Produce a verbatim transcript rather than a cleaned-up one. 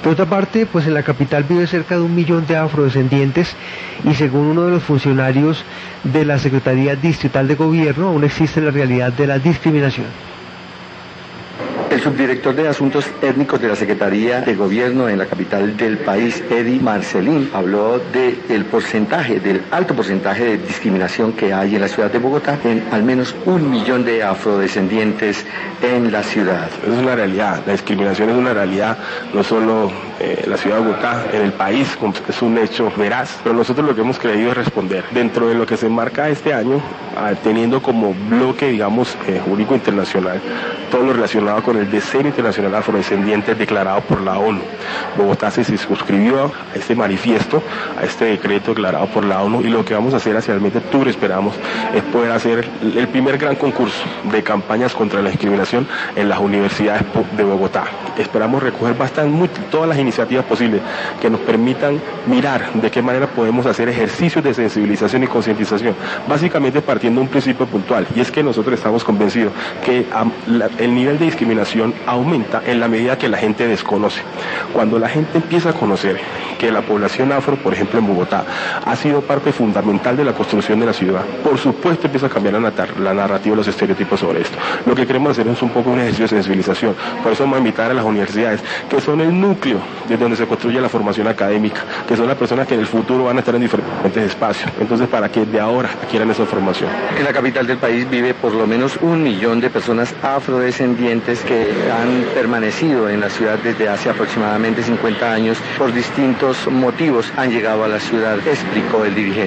Por otra parte, pues en la capital vive cerca de un millón de afrodescendientes y según uno de los funcionarios de la Secretaría Distrital de Gobierno, aún existe la realidad de la discriminación. El subdirector de Asuntos Étnicos de la Secretaría de Gobierno en la capital del país, Eddie Marcelín, habló del porcentaje, del alto porcentaje de discriminación que hay en la ciudad de Bogotá, en al menos un millón de afrodescendientes en la ciudad. Es una realidad, la discriminación es una realidad, no solo eh, en la ciudad de Bogotá, en el país, es un hecho veraz, pero nosotros lo que hemos creído es responder. Dentro de lo que se marca este año, teniendo como bloque, digamos, eh, jurídico internacional, todo lo relacionado con el Decenio Internacional Afrodescendiente declarado por la ONU. Bogotá se suscribió a este manifiesto, a este decreto declarado por la ONU, y lo que vamos a hacer hacia el mes de octubre, esperamos, es poder hacer el primer gran concurso de campañas contra la discriminación en las universidades de Bogotá. Esperamos recoger bastante, todas las iniciativas posibles que nos permitan mirar de qué manera podemos hacer ejercicios de sensibilización y concientización, básicamente partiendo de un principio puntual, y es que nosotros estamos convencidos que um, la, el nivel de discriminación aumenta en la medida que la gente desconoce. Cuando la gente empieza a conocer que la población afro, por ejemplo en Bogotá, ha sido parte fundamental de la construcción de la ciudad, por supuesto empieza a cambiar la, la narrativa y los estereotipos sobre esto. Lo que queremos hacer es un poco un ejercicio de sensibilización, por eso vamos a invitar a las universidades, que son el núcleo de donde se construye la formación académica, que son las personas que en el futuro van a estar en diferentes espacios, entonces para que de ahora adquieran esa formación. En la capital del país vive por lo menos un millón de personas afrodescendientes que han permanecido en la ciudad desde hace aproximadamente cincuenta años por distintos motivos han llegado a la ciudad, explicó el dirigente.